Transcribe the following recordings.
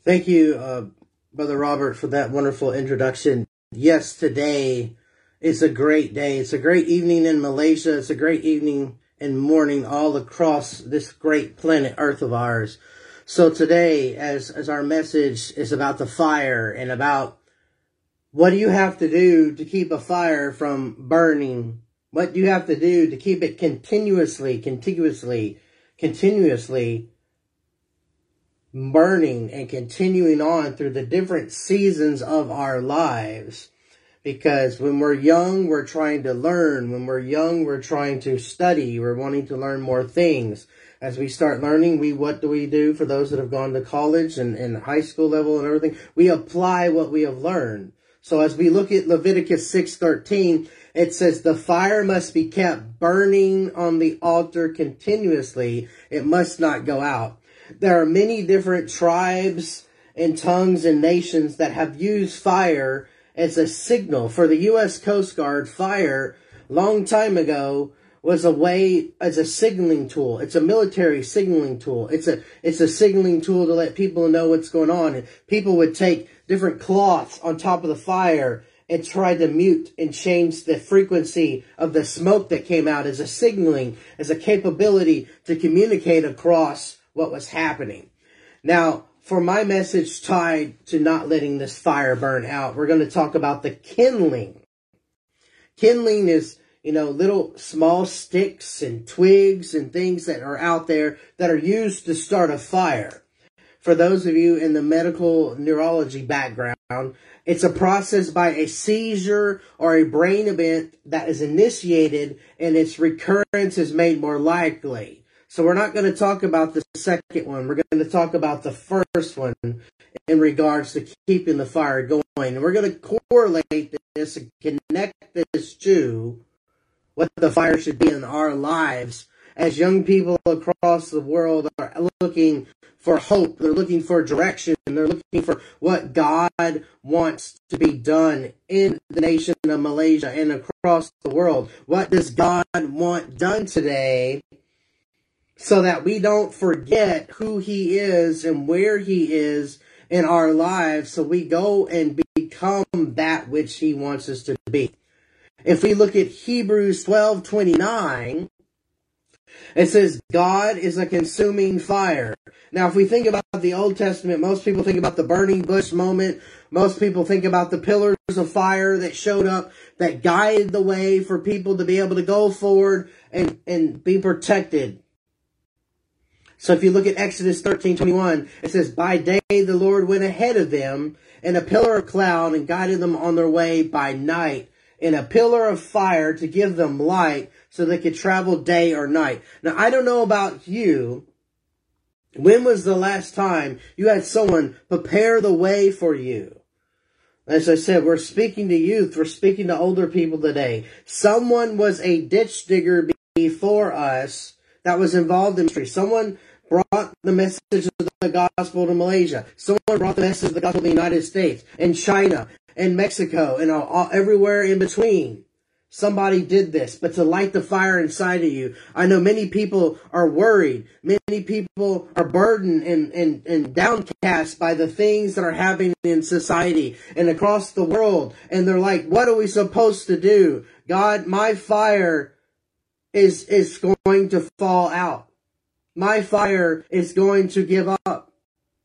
Thank you, Brother Robert, for that wonderful introduction. Yes, today is a great day. It's a great evening in Malaysia. It's a great evening and morning all across this great planet Earth of ours. So today, as our message is about the fire and about what do you have to do to keep a fire from burning? What do you have to do to keep it continuously burning and continuing on through the different seasons of our lives? Because when we're young, we're trying to learn. When we're young, we're trying to study. We're wanting to learn more things. As we start learning, what do we do for those that have gone to college and high school level and everything? We apply what we have learned. So as we look at Leviticus 6:13, it says the fire must be kept burning on the altar continuously. It must not go out. There are many different tribes and tongues and nations that have used fire as a signal. For the U.S. Coast Guard, fire, long time ago, was a way as a signaling tool. It's a military signaling tool. It's a signaling tool to let people know what's going on. And people would take different cloths on top of the fire and try to mute and change the frequency of the smoke that came out as a signaling, as a capability to communicate across what was happening. Now, for my message tied to not letting this fire burn out, we're going to talk about the kindling. Kindling is, little small sticks and twigs and things that are out there that are used to start a fire. For those of you in the medical neurology background, it's a process by a seizure or a brain event that is initiated and its recurrence is made more likely. So we're not going to talk about the second one. We're going to talk about the first one in regards to keeping the fire going. And we're going to correlate this and connect this to what the fire should be in our lives as young people across the world are looking for hope. They're looking for direction. They're looking for what God wants to be done in the nation of Malaysia and across the world. What does God want done today? So that we don't forget who He is and where He is in our lives, so we go and become that which He wants us to be. If we look at Hebrews 12:29, it says, God is a consuming fire. Now, if we think about the Old Testament, most people think about the burning bush moment. Most people think about the pillars of fire that showed up, that guided the way for people to be able to go forward and be protected. So if you look at Exodus 13:21, it says, by day the Lord went ahead of them in a pillar of cloud and guided them on their way by night in a pillar of fire to give them light so they could travel day or night. Now, I don't know about you. When was the last time you had someone prepare the way for you? As I said, we're speaking to youth. We're speaking to older people today. Someone was a ditch digger before us that was involved in ministry. Someone brought the message of the gospel to Malaysia. Someone brought the message of the gospel to the United States and China and Mexico and everywhere in between. Somebody did this, but to light the fire inside of you. I know many people are worried. Many people are burdened and downcast by the things that are happening in society and across the world. And they're like, what are we supposed to do? God, my fire is going to fall out. My fire is going to give up.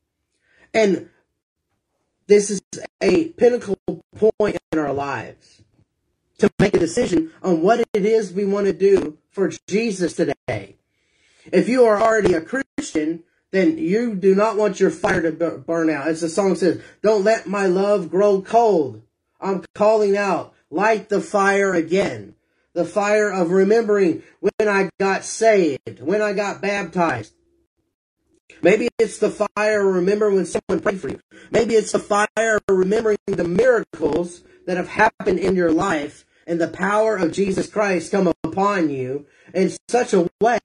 And this is a pinnacle point in our lives to make a decision on what it is we want to do for Jesus today. If you are already a Christian, then you do not want your fire to burn out. As the song says, don't let my love grow cold. I'm calling out, light the fire again. The fire of remembering when I got saved, when I got baptized. Maybe it's the fire of remembering when someone prayed for you. Maybe it's the fire of remembering the miracles that have happened in your life and the power of Jesus Christ come upon you in such a way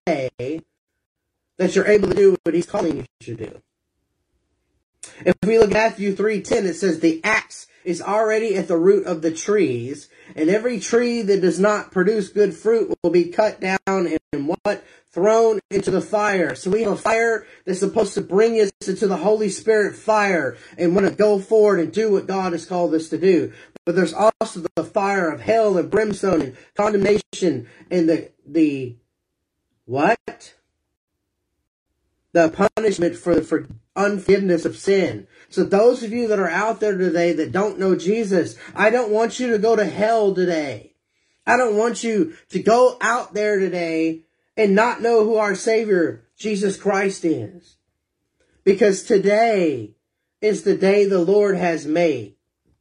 that you're able to do what He's calling you to do. If we look at Matthew 3:10, it says, the axe is already at the root of the trees, and every tree that does not produce good fruit will be cut down and what? thrown into the fire. So we have a fire that's supposed to bring us into the Holy Spirit fire and want to go forward and do what God has called us to do. But there's also the fire of hell and brimstone and condemnation and the what? The punishment for unforgiveness of sin. So those of you that are out there today that don't know Jesus, I don't want you to go to hell today. I don't want you to go out there today and not know who our Savior, Jesus Christ, is. Because today is the day the Lord has made.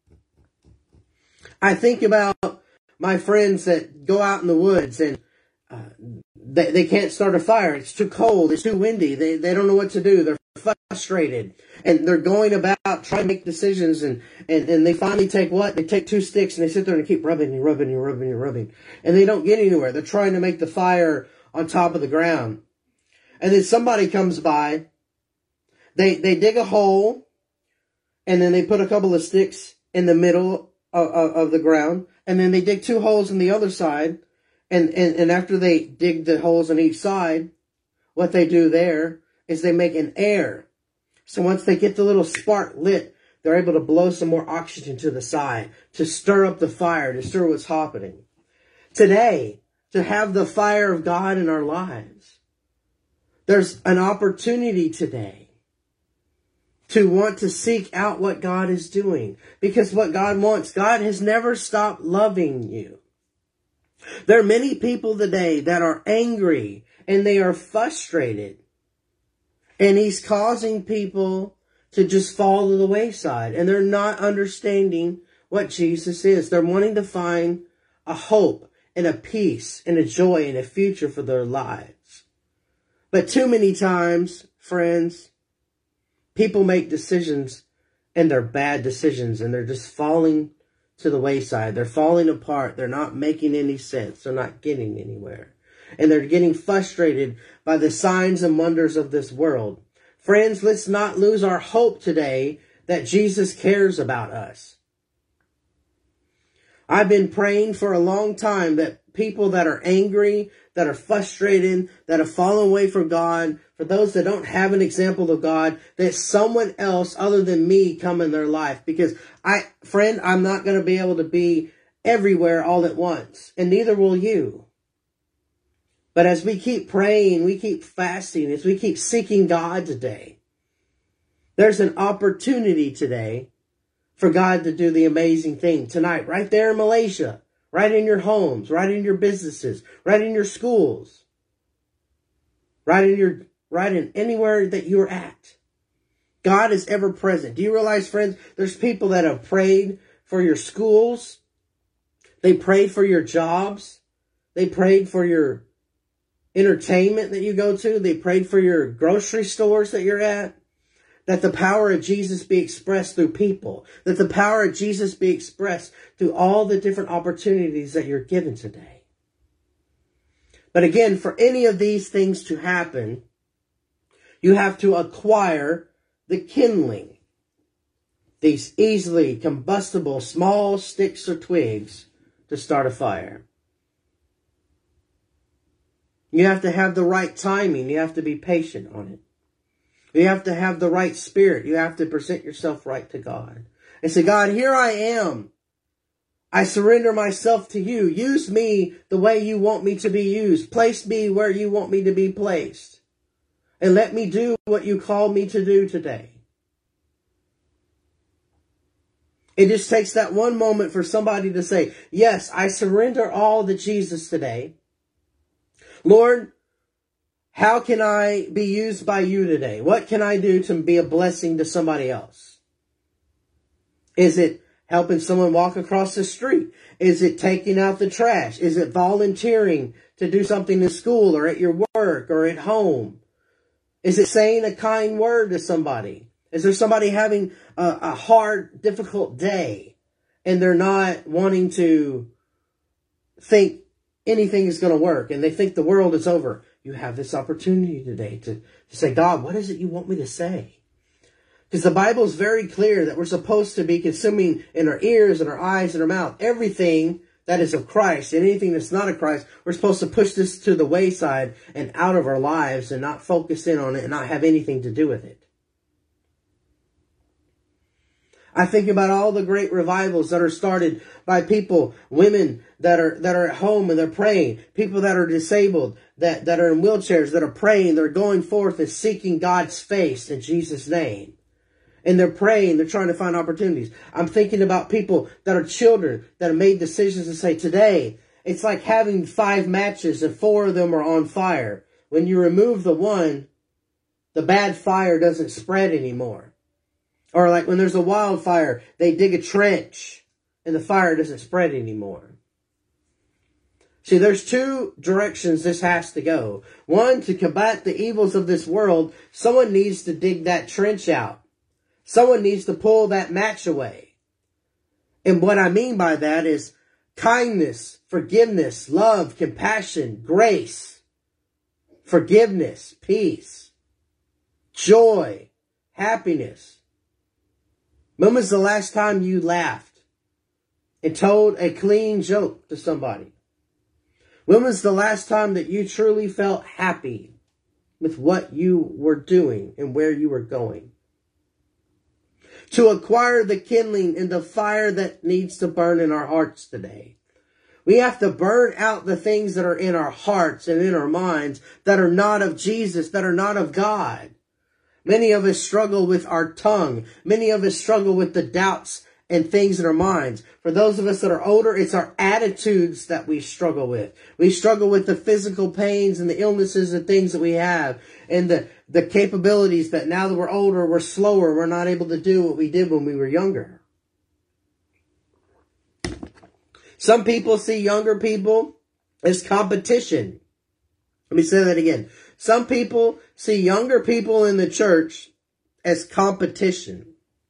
I think about my friends that go out in the woods and they can't start a fire. It's too cold. It's too windy. They don't know what to do. They're frustrated. And they're going about trying to make decisions. And they finally take what? They take 2 sticks and they sit there and keep rubbing and rubbing and rubbing and rubbing. And they don't get anywhere. They're trying to make the fire on top of the ground. And then somebody comes by. They dig a hole. And then they put a couple of sticks in the middle of the ground. And then they dig 2 holes on the other side. And after they dig the holes on each side, what they do there is they make an air. So once they get the little spark lit, they're able to blow some more oxygen to the side, to stir up the fire, to stir what's happening. Today, to have the fire of God in our lives, there's an opportunity today to want to seek out what God is doing. Because what God wants, God has never stopped loving you. There are many people today that are angry and they are frustrated. And He's causing people to just fall to the wayside. And they're not understanding what Jesus is. They're wanting to find a hope and a peace and a joy and a future for their lives. But too many times, friends, people make decisions and they're bad decisions and they're just falling to the wayside. They're falling apart. They're not making any sense. They're not getting anywhere. And they're getting frustrated by the signs and wonders of this world. Friends, let's not lose our hope today that Jesus cares about us. I've been praying for a long time that people that are angry, that are frustrated, that have fallen away from God, for those that don't have an example of God, that someone else other than me come in their life. Because I'm not going to be able to be everywhere all at once. And neither will you. But as we keep praying, we keep fasting, as we keep seeking God today, there's an opportunity today for God to do the amazing thing tonight, right there in Malaysia, right in your homes, right in your businesses, right in your schools, right in anywhere that you're at. God is ever present. Do you realize, friends, there's people that have prayed for your schools. They prayed for your jobs. They prayed for your entertainment that you go to. They prayed for your grocery stores that you're at. That the power of Jesus be expressed through people. That the power of Jesus be expressed through all the different opportunities that you're given today. But again, for any of these things to happen, you have to acquire the kindling. These easily combustible small sticks or twigs to start a fire. You have to have the right timing. You have to be patient on it. You have to have the right spirit. You have to present yourself right to God. And say, God, here I am. I surrender myself to you. Use me the way you want me to be used. Place me where you want me to be placed. And let me do what you called me to do today. It just takes that one moment for somebody to say, yes, I surrender all to Jesus today. Lord, how can I be used by you today? What can I do to be a blessing to somebody else? Is it helping someone walk across the street? Is it taking out the trash? Is it volunteering to do something in school or at your work or at home? Is it saying a kind word to somebody? Is there somebody having a hard, difficult day and they're not wanting to think anything is going to work and they think the world is over? You have this opportunity today to say, God, what is it you want me to say? Because the Bible is very clear that we're supposed to be consuming in our ears and our eyes and our mouth everything that is of Christ, and anything that's not of Christ, we're supposed to push this to the wayside and out of our lives and not focus in on it and not have anything to do with it. I think about all the great revivals that are started by people, women that are at home and they're praying, people that are disabled, that are in wheelchairs, that are praying, they're going forth and seeking God's face in Jesus' name. And they're praying, they're trying to find opportunities. I'm thinking about people that are children that have made decisions to say, today, it's like having 5 matches and 4 of them are on fire. When you remove the one, the bad fire doesn't spread anymore. Or like when there's a wildfire, they dig a trench and the fire doesn't spread anymore. See, there's 2 directions this has to go. One, to combat the evils of this world, someone needs to dig that trench out. Someone needs to pull that match away. And what I mean by that is kindness, forgiveness, love, compassion, grace, forgiveness, peace, joy, happiness. When was the last time you laughed and told a clean joke to somebody? When was the last time that you truly felt happy with what you were doing and where you were going? To acquire the kindling and the fire that needs to burn in our hearts today. We have to burn out the things that are in our hearts and in our minds that are not of Jesus, that are not of God. Many of us struggle with our tongue. Many of us struggle with the doubts and things in our minds. For those of us that are older, it's our attitudes that we struggle with. We struggle with the physical pains and the illnesses and things that we have. And the capabilities that now that we're older, we're slower. We're not able to do what we did when we were younger. Some people see younger people as competition. Let me say that again. Some people see younger people in the church as competition,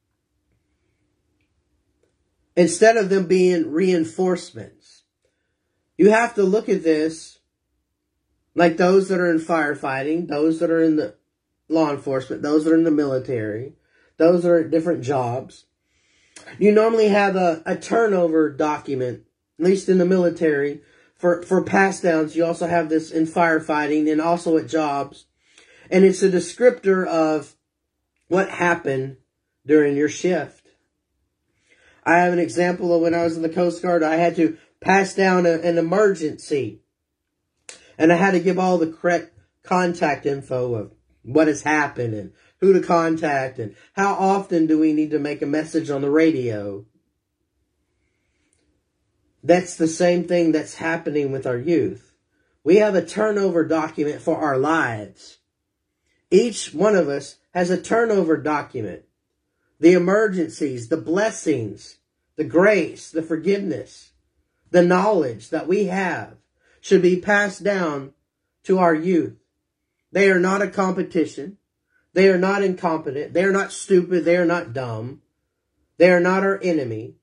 instead of them being reinforcements. You have to look at this like those that are in firefighting, those that are in the law enforcement, those that are in the military, those that are at different jobs. You normally have a turnover document, at least in the military, for pass downs. You also have this in firefighting and also at jobs. And it's a descriptor of what happened during your shift. I have an example of when I was in the Coast Guard. I had to pass down an emergency. And I had to give all the correct contact info of what has happened and who to contact and how often do we need to make a message on the radio. That's the same thing that's happening with our youth. We have a turnover document for our lives. Each one of us has a turnover document. The emergencies, the blessings, the grace, the forgiveness, the knowledge that we have should be passed down to our youth. They are not a competition. They are not incompetent. They are not stupid. They are not dumb. They are not our enemy.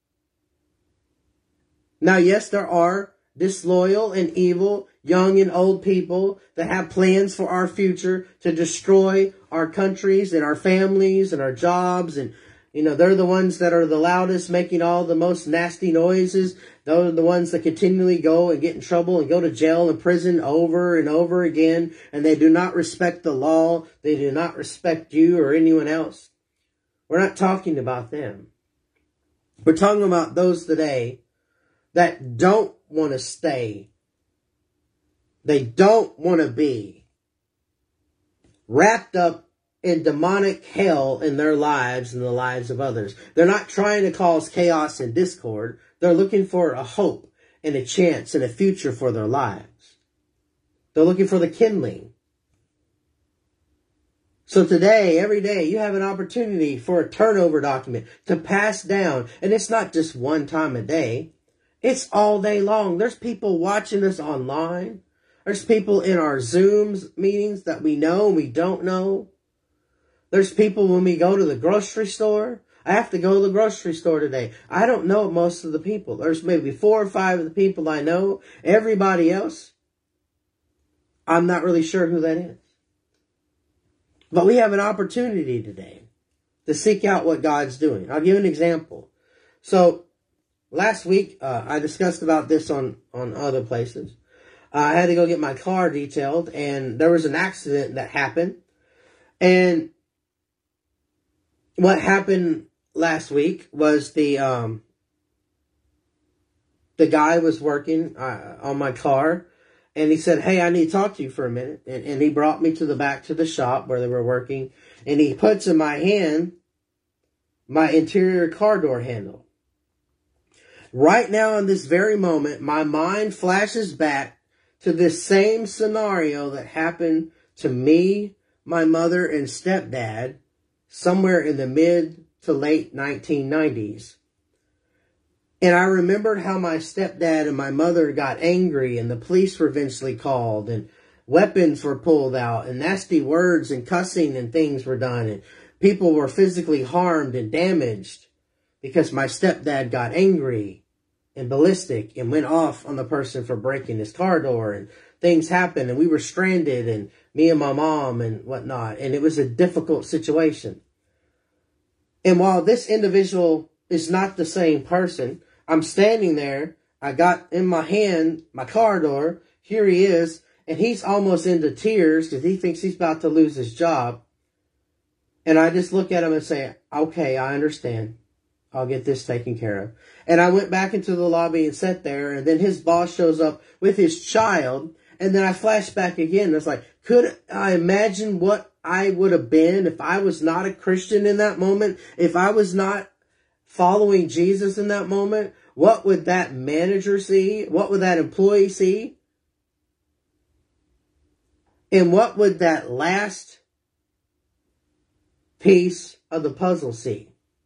Now, yes, there are disloyal and evil young and old people that have plans for our future to destroy our countries and our families and our jobs. And, they're the ones that are the loudest, making all the most nasty noises. Those are the ones that continually go and get in trouble and go to jail and prison over and over again. And they do not respect the law. They do not respect you or anyone else. We're not talking about them. We're talking about those today that don't want to stay. They don't want to be wrapped up in demonic hell in their lives and the lives of others. They're not trying to cause chaos and discord. They're looking for a hope and a chance and a future for their lives. They're looking for the kindling. So today, every day, you have an opportunity for a turnover document to pass down. And it's not just one time a day. It's all day long. There's people watching us online. There's people in our Zooms meetings that we know and we don't know. There's people when we go to the grocery store. I have to go to the grocery store today. I don't know most of the people. There's maybe 4 or 5 of the people I know. Everybody else, I'm not really sure who that is. But we have an opportunity today to seek out what God's doing. I'll give you an example. So, last week, I discussed about this on other places. I had to go get my car detailed, and there was an accident that happened. And what happened last week was the guy was working on my car, and he said, "Hey, I need to talk to you for a minute." And he brought me to the back to the shop where they were working, and he puts in my hand my interior car door handle. Right now, in this very moment, my mind flashes back to this same scenario that happened to me, my mother, and stepdad somewhere in the mid to late 1990s. And I remembered how my stepdad and my mother got angry, and the police were eventually called, and weapons were pulled out, and nasty words and cussing and things were done, and people were physically harmed and damaged because my stepdad got angry and ballistic and went off on the person for breaking his car door, and things happened, and we were stranded, and me and my mom and whatnot, and it was a difficult situation. And while this individual is not the same person, I'm standing there, I got in my hand my car door, here he is, and he's almost into tears because he thinks he's about to lose his job. And I just look at him and say, "Okay, I understand. I'll get this taken care of." And I went back into the lobby and sat there, and then his boss shows up with his child, and then I flash back again. It's like, could I imagine what I would have been if I was not a Christian in that moment? If I was not following Jesus in that moment? What would that manager see? What would that employee see? And what would that last piece of the puzzle see?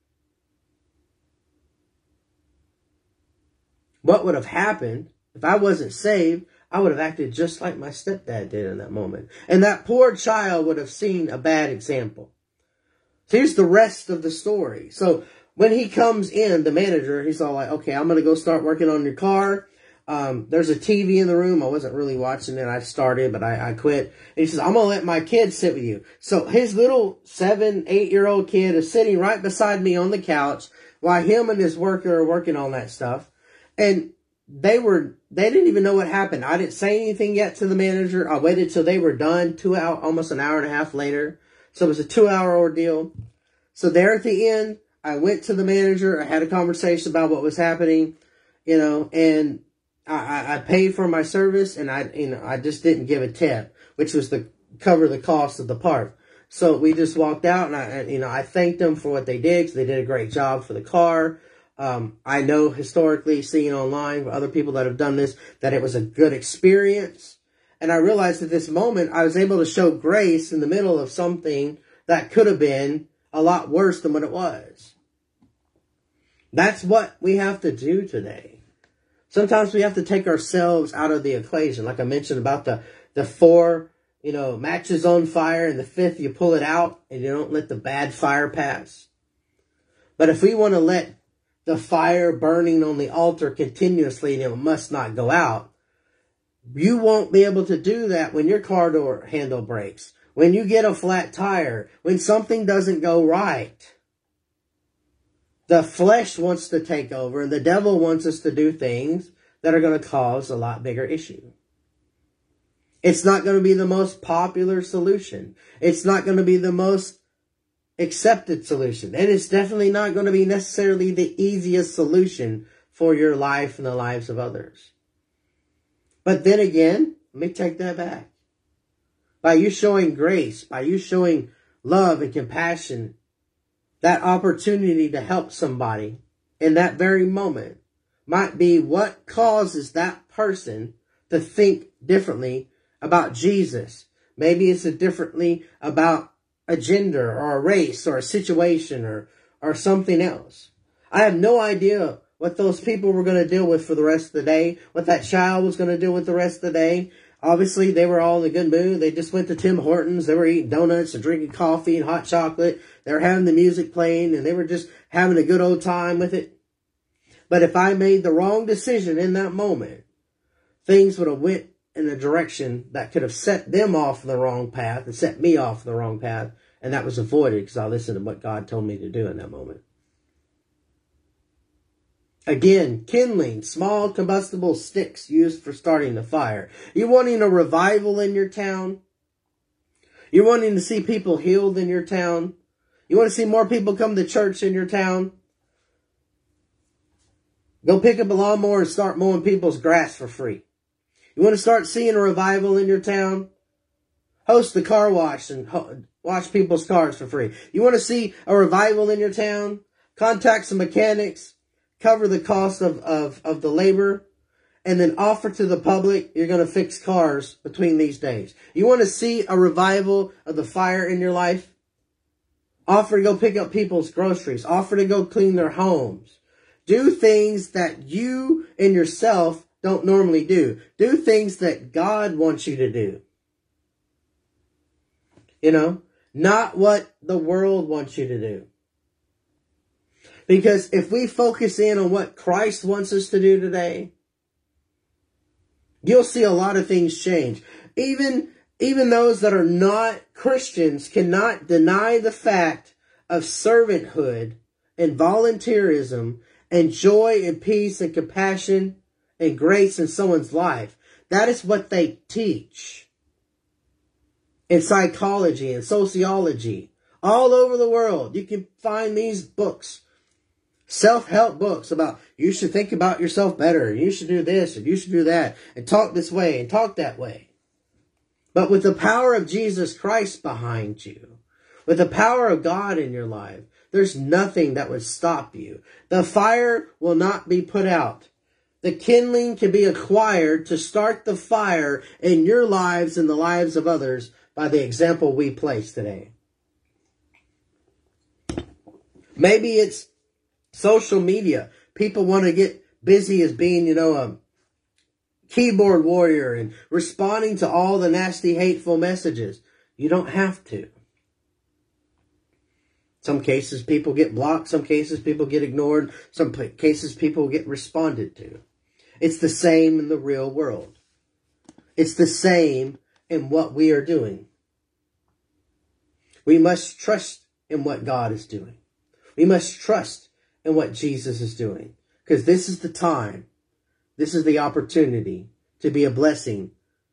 What would have happened if I wasn't saved? I would have acted just like my stepdad did in that moment. And that poor child would have seen a bad example. So here's the rest of the story. So when he comes in, the manager, he's all like, "Okay, I'm going to go start working on your car. There's a TV in the room." I wasn't really watching it. I started, but I quit. And he says, "I'm going to let my kid sit with you." So his little 7, 8-year-old kid is sitting right beside me on the couch while him and his worker are working on that stuff. And they didn't even know what happened. I didn't say anything yet to the manager. I waited till they were done, almost an hour and a half later. So it was a 2-hour ordeal. So there at the end, I went to the manager. I had a conversation about what was happening, and I paid for my service, and I just didn't give a tip, which was to cover the cost of the part. So we just walked out, and I thanked them for what they did, because they did a great job for the car. I know historically, seeing online other people that have done this, that it was a good experience. And I realized at this moment, I was able to show grace in the middle of something that could have been a lot worse than what it was. That's what we have to do today. Sometimes we have to take ourselves out of the equation. Like I mentioned about the 4, matches on fire, and the 5th, you pull it out and you don't let the bad fire pass. But if we want to let the fire burning on the altar continuously and it must not go out, you won't be able to do that when your car door handle breaks, when you get a flat tire, when something doesn't go right. The flesh wants to take over, and the devil wants us to do things that are going to cause a lot bigger issue. It's not going to be the most popular solution. It's not going to be the most accepted solution. And it's definitely not going to be necessarily the easiest solution for your life and the lives of others. But then again, let me take that back. By you showing grace, by you showing love and compassion, that opportunity to help somebody in that very moment might be what causes that person to think differently about Jesus. Maybe it's differently about a gender or a race or a situation or something else. I have no idea what those people were going to deal with for the rest of the day, what that child was going to deal with the rest of the day. Obviously, they were all in a good mood. They just went to Tim Hortons. They were eating donuts and drinking coffee and hot chocolate. They were having the music playing, and they were just having a good old time with it. But if I made the wrong decision in that moment, things would have went in a direction that could have set them off the wrong path and set me off the wrong path. And that was avoided because I listened to what God told me to do in that moment. Again, kindling, small combustible sticks used for starting the fire. You wanting a revival in your town? You're wanting to see people healed in your town? You want to see more people come to church in your town? Go pick up a lawnmower and start mowing people's grass for free. You want to start seeing a revival in your town? Host the car wash and wash people's cars for free. You want to see a revival in your town? Contact some mechanics, cover the cost of the labor, and then offer to the public you're going to fix cars between these days. You want to see a revival of the fire in your life? Offer to go pick up people's groceries. Offer to go clean their homes. Do things that you and yourself don't normally do. Do things that God wants you to do. You know, not what the world wants you to do. Because if we focus in on what Christ wants us to do today, you'll see a lot of things change. Even those that are not Christians cannot deny the fact of servanthood and volunteerism and joy and peace and compassion and grace in someone's life. That is what they teach in psychology and sociology. All over the world, you can find these books. Self-help books about you should think about yourself better. You should do this and you should do that. And talk this way and talk that way. But with the power of Jesus Christ behind you, with the power of God in your life, there's nothing that would stop you. The fire will not be put out. The kindling can be acquired to start the fire in your lives and the lives of others by the example we place today. Maybe it's social media. People want to get busy as being, a keyboard warrior and responding to all the nasty, hateful messages. You don't have to. Some cases people get blocked. Some cases people get ignored. Some cases people get responded to. It's the same in the real world. It's the same in what we are doing. We must trust in what God is doing. We must trust in what Jesus is doing. Because this is the time. This is the opportunity to be a blessing.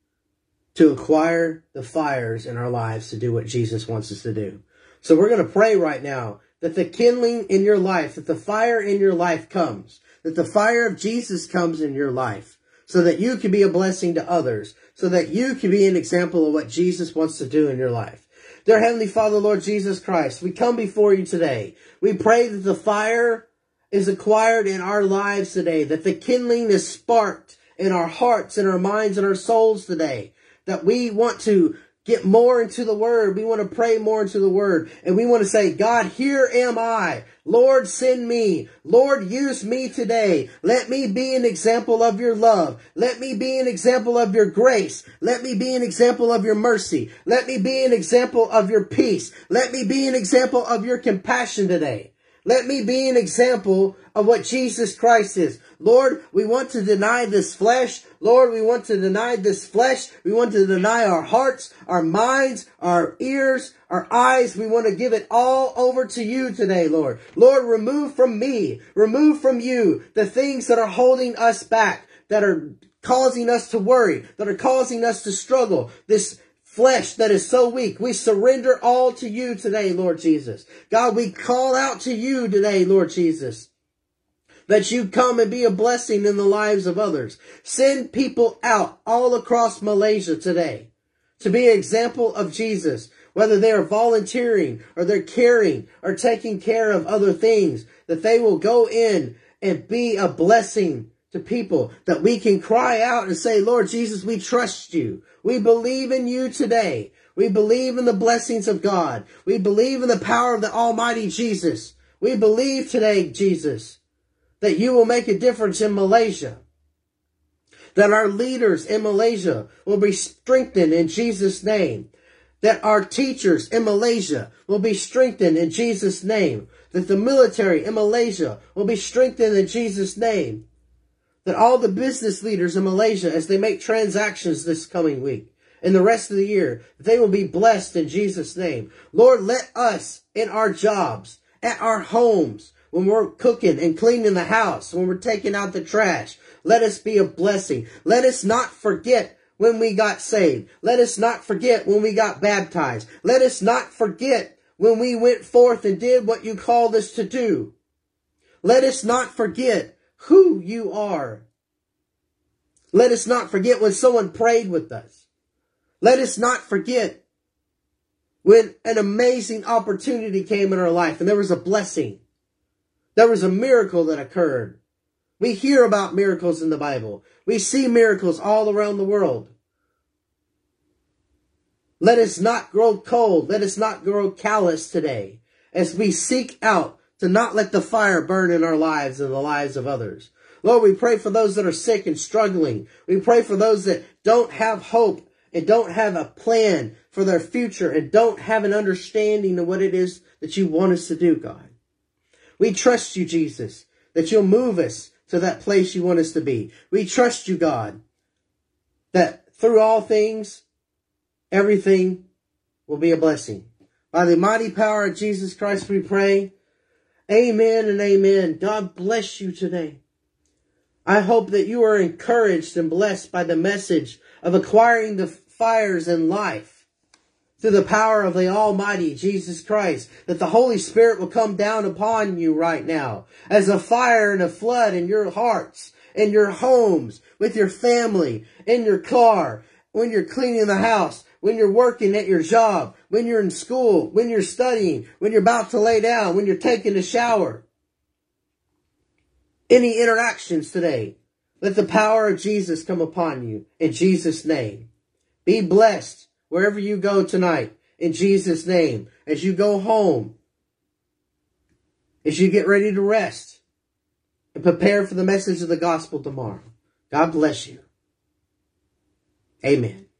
To acquire the fires in our lives to do what Jesus wants us to do. So we're going to pray right now that the kindling in your life, that the fire in your life comes. That the fire of Jesus comes in your life. So that you can be a blessing to others. So that you can be an example of what Jesus wants to do in your life. Dear Heavenly Father, Lord Jesus Christ, we come before you today. We pray that the fire is acquired in our lives today. That the kindling is sparked in our hearts, in our minds, and our souls today. That we want to get more into the Word. We want to pray more into the Word. And we want to say, God, here am I. Lord, send me. Lord, use me today. Let me be an example of your love. Let me be an example of your grace. Let me be an example of your mercy. Let me be an example of your peace. Let me be an example of your compassion today. Let me be an example of what Jesus Christ is. Lord, we want to deny this flesh. Lord, we want to deny this flesh. We want to deny our hearts, our minds, our ears, our eyes. We want to give it all over to you today, Lord. Lord, remove from me, remove from you the things that are holding us back, that are causing us to worry, that are causing us to struggle. This flesh that is so weak. We surrender all to you today, Lord Jesus. God, we call out to you today, Lord Jesus, that you come and be a blessing in the lives of others. Send people out all across Malaysia today to be an example of Jesus, whether they are volunteering or they're caring or taking care of other things, that they will go in and be a blessing to people, that we can cry out and say, Lord Jesus, we trust you. We believe in you today. We believe in the blessings of God. We believe in the power of the Almighty Jesus. We believe today, Jesus, that you will make a difference in Malaysia. That our leaders in Malaysia will be strengthened in Jesus' name. That our teachers in Malaysia will be strengthened in Jesus' name. That the military in Malaysia will be strengthened in Jesus' name. That all the business leaders in Malaysia, as they make transactions this coming week and the rest of the year, they will be blessed in Jesus' name. Lord, let us in our jobs, at our homes, when we're cooking and cleaning the house, when we're taking out the trash. Let us be a blessing. Let us not forget when we got saved. Let us not forget when we got baptized. Let us not forget when we went forth and did what you called us to do. Let us not forget who you are. Let us not forget when someone prayed with us. Let us not forget when an amazing opportunity came in our life and there was a blessing. There was a miracle that occurred. We hear about miracles in the Bible. We see miracles all around the world. Let us not grow cold. Let us not grow callous today as we seek out to not let the fire burn in our lives and the lives of others. Lord, we pray for those that are sick and struggling. We pray for those that don't have hope and don't have a plan for their future and don't have an understanding of what it is that you want us to do, God. We trust you, Jesus, that you'll move us to that place you want us to be. We trust you, God, that through all things, everything will be a blessing. By the mighty power of Jesus Christ, we pray. Amen and amen. God bless you today. I hope that you are encouraged and blessed by the message of acquiring the fires in life through the power of the Almighty Jesus Christ, that the Holy Spirit will come down upon you right now as a fire and a flood in your hearts, in your homes, with your family, in your car, when you're cleaning the house, when you're working at your job, when you're in school, when you're studying, when you're about to lay down, when you're taking a shower. Any interactions today, let the power of Jesus come upon you in Jesus' name. Be blessed wherever you go tonight in Jesus' name. As you go home, as you get ready to rest and prepare for the message of the gospel tomorrow. God bless you. Amen.